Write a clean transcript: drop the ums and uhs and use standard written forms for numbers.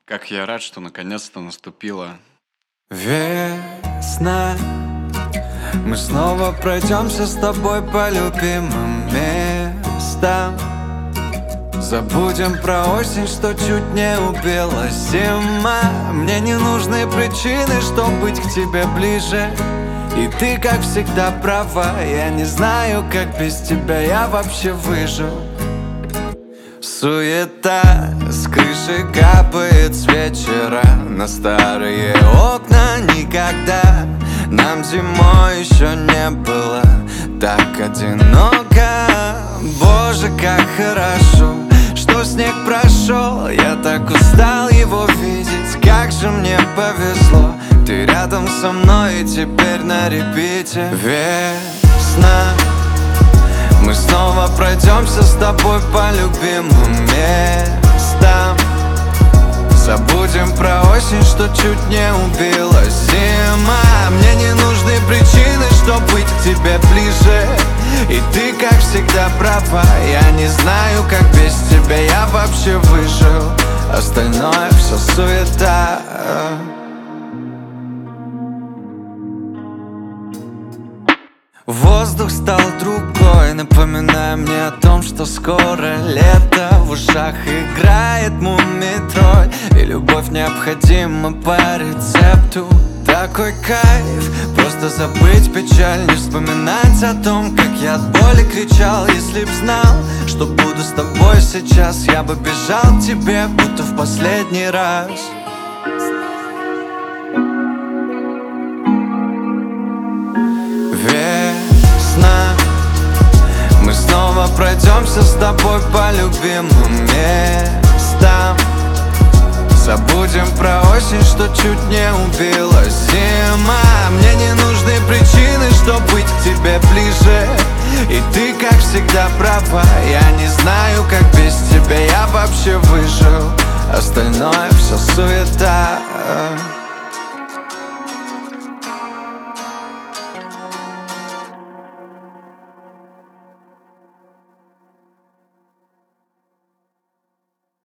Как я рад, что наконец-то наступила весна. Мы снова пройдемся с тобой по любимым местам. Забудем про осень, что чуть не убила зима. Мне не нужны причины, чтобы быть к тебе ближе. И ты, как всегда, права. Я не знаю, как без тебя я вообще выжил. Суета с крыши капает с вечера на старые окна. Никогда нам зимой еще не было так одиноко. Боже, как хорошо, что снег прошел. Я так устал его видеть. Как же мне повезло, ты рядом со мной и теперь на репите. Весна. Мы снова пройдемся с тобой по любимым местам. Забудем про осень, что чуть не убила зима. Мне не нужны причины, чтобы быть к тебе ближе. И ты, как всегда, права. Я не знаю, как без тебя я вообще выжил. Остальное все суета. Воздух стал другой, напоминая мне о том, что скоро лето. В ушах играет мумий-тролль, и любовь необходима по рецепту. Такой кайф, просто забыть печаль, не вспоминать о том, как я от боли кричал. Если б знал, что буду с тобой сейчас, я бы бежал к тебе, будто в последний раз. Весна. Мы снова пройдемся с тобой по любимым местам. Забудем про осень, что чуть не убила зима. Мне не нужны причины, чтобы быть к тебе ближе. И ты, как всегда, права. Я не знаю, как без тебя я вообще выжил. Остальное все суета.